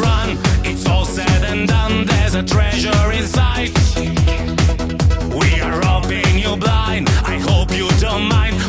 run. It's all said and done, there's a treasure inside. We are robbing you blind, I hope you don't mind.